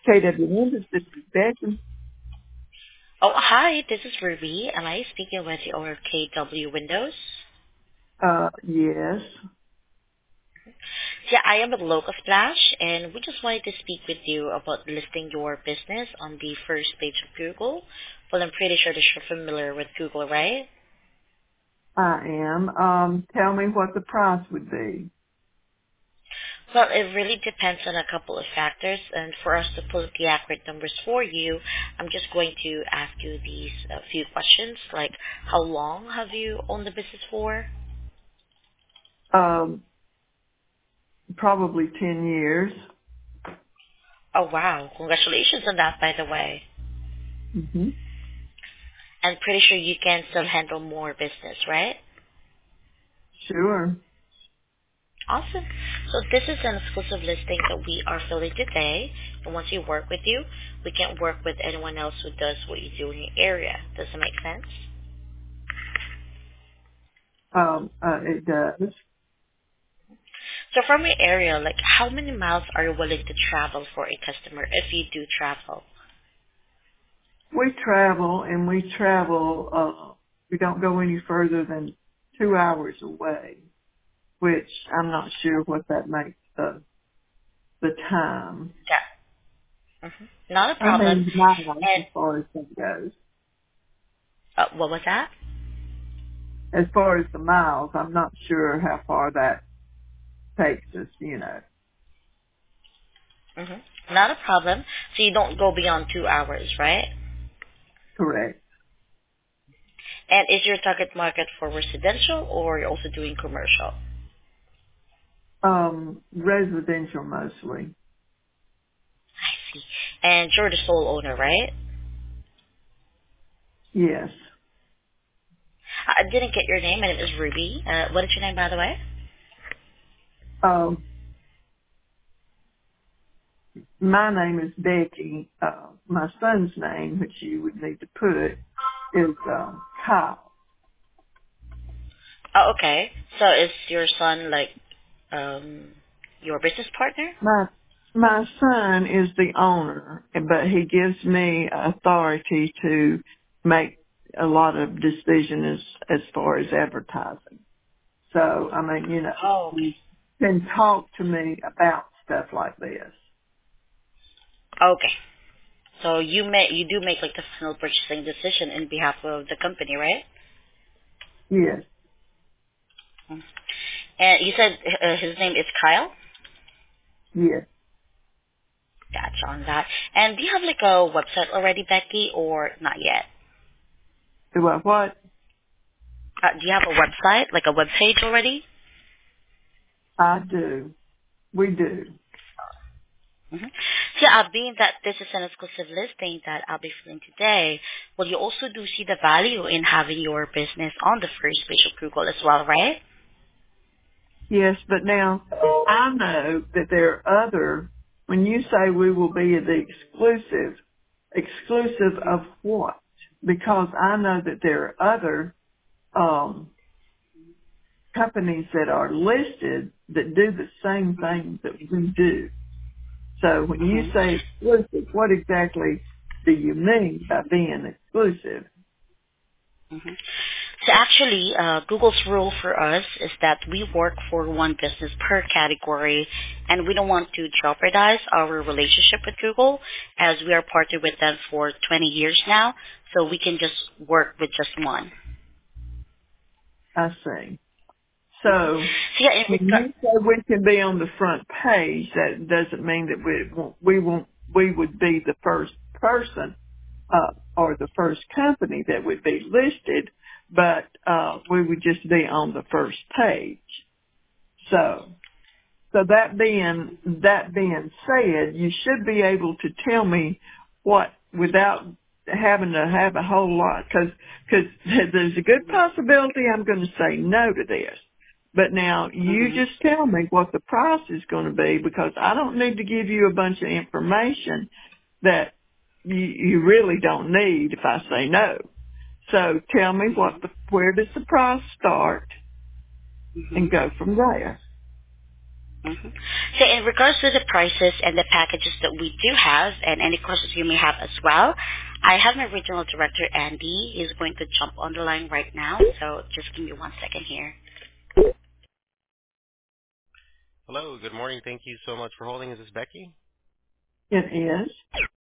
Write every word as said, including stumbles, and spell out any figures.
K W Windows, this is Becky. Oh, hi, this is Ruby. Am I speaking with your K W Windows? Uh, yes. Yeah, I am with Local Splash, and we just wanted to speak with you about listing your business on the first page of Google. Well, I'm pretty sure that you're familiar with Google, right? I am. Um, tell me what the price would be. Well, it really depends on a couple of factors, and for us to pull up the accurate numbers for you, I'm just going to ask you these uh, few questions, like how long have you owned the business for? Um, probably ten years. Oh, wow. Congratulations on that, by the way. hmm I'm pretty sure you can still handle more business, right? Sure. Awesome. So this is an exclusive listing that we are filling today. And once we work with you, we can work with anyone else who does what you do in your area. Does that make sense? Um, uh, it does. So from your area, like how many miles are you willing to travel for a customer if you do travel? We travel and we travel, uh, we don't go any further than two hours away, which I'm not sure what that makes the, the time. Yeah. hmm Not a I problem. mean, miles And as far as that goes. uh, what was that? As far as the miles, I'm not sure how far that takes us, you know. hmm Not a problem. So you don't go beyond two hours, right? Correct. And is your target market for residential or you're also doing commercial? Um, residential mostly. I see. And you're the sole owner, right? Yes. I didn't get your name. My name is Ruby. Uh, what is your name, by the way? Um, my name is Becky. Uh, my son's name, which you would need to put, is um, Kyle. Oh, okay. So is your son like um your business partner? My my son is the owner, but he gives me authority to make a lot of decisions as, as far as advertising. So, I mean, you know, Oh, you okay. can talk to me about stuff like this. Okay. So you may you do make like the final purchasing decision in behalf of the company, right? Yes, Mm. And you said uh, his name is Kyle. yes. Gotcha on that. And do you have like a website already, Becky, or not yet? Do I what? Uh, do you have a website, like a web page already? I do. We do. Mm-hmm. So, uh, being that this is an exclusive listing that I'll be filling today, well, you also do see the value in having your business on the first page of Google as well, right? Yes, but now I know that there are other, when you say we will be the exclusive, exclusive of what? Because I know that there are other um, companies that are listed that do the same thing that we do. So when you Mm-hmm. say exclusive, what exactly do you mean by being exclusive? Mm-hmm. So actually, uh, Google's rule for us is that we work for one business per category, and we don't want to jeopardize our relationship with Google as we are partnered with them for twenty years now, so we can just work with just one. I see. Mm-hmm. So So yeah, in when regard, you say we can be on the front page, that doesn't mean that we won't, we won't, we would be the first person, uh, or the first company that would be listed, but, uh, we would just be on the first page. So, so that being, that being said, you should be able to tell me what, without having to have a whole lot, cause, cause there's a good possibility I'm going to say no to this. But now you mm-hmm. just tell me what the price is going to be, because I don't need to give you a bunch of information that you, you really don't need if I say no. So tell me what the, where does the price start Mm-hmm. and go from there. Mm-hmm. So in regards to the prices and the packages that we do have and any questions you may have as well, I have my regional director, Andy. He's going to jump on the line right now. So just give me one second here. Hello, good morning. Thank you so much for holding. Is this Becky? It is.